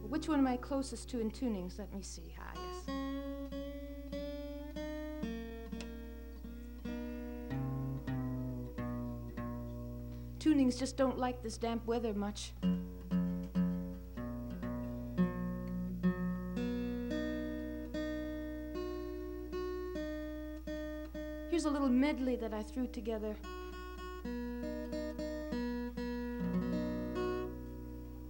Which one am I closest to in tunings? Let me see. Ah, yes. Tunings just don't like this damp weather much. Here's a little medley that I threw together.